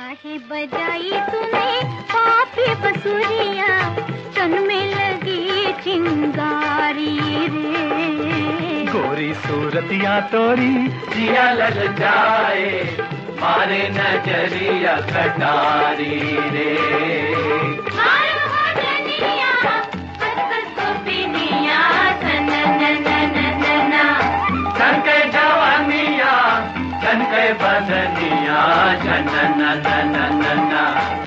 काहे बजाई तूने पापी बसुरिया, तन में लगी चिंगारी रे। गोरी सूरतिया तोरी जिया लल जाए, मारे नजरिया कटारी रे। बदनिया जनना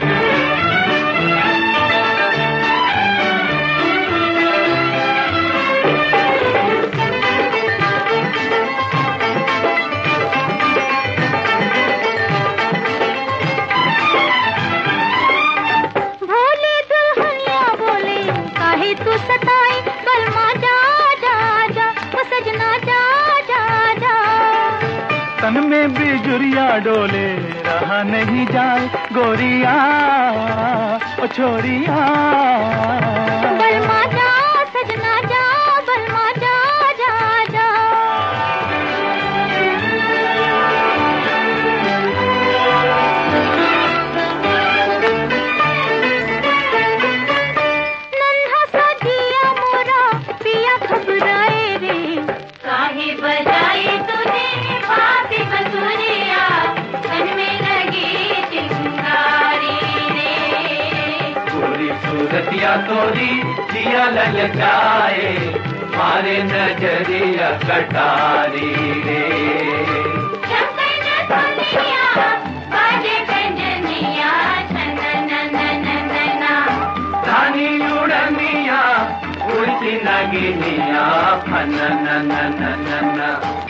भोले दुल्हनिया बोले काहे तू सताए, बलमा जा जा जा ओ सजना जा जा जा। तन में बिजुरिया डोले रहा नहीं जाए, गोरिया ओ छोरिया। बलमा जा सजना जा, बलमा जा जा जा। नन्हा सा जिया मोरा पिया घबराए रे, काहे बजाई तूने पापी बसुरिया, तन में लगी चिंगारी रे। गोरी सूरतिया तोरी जिया लल जाए, मारे नजरिया कटारी रे। बाजे कंजनिया छनननननना, धानी उड़निया उड़ती नगिनिया फनननननना।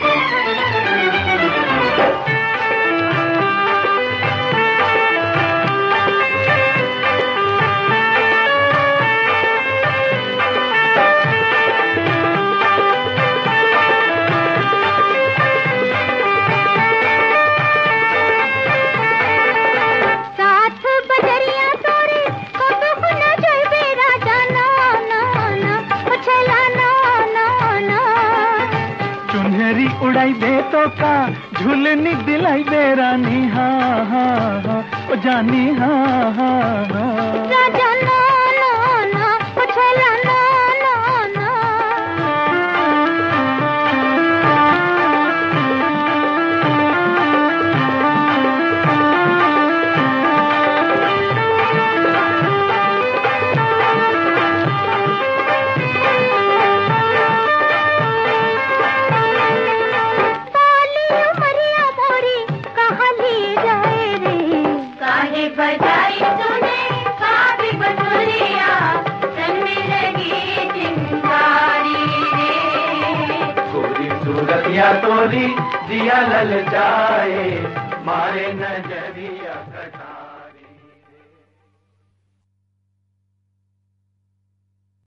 उड़ाई दे तो का झूलनी दिलाई दे रानी, हाँ हाँ हाँ ओ जानी, हाँ हाँ हाँ। राजा ना ना ना उछला ना ना ना। बजाई तूने पापी बसुरिया, तन में लगी चिंगारी रे। गोरी सूरतिया तोरी जिया लल जाए, मारे नजरिया कटा।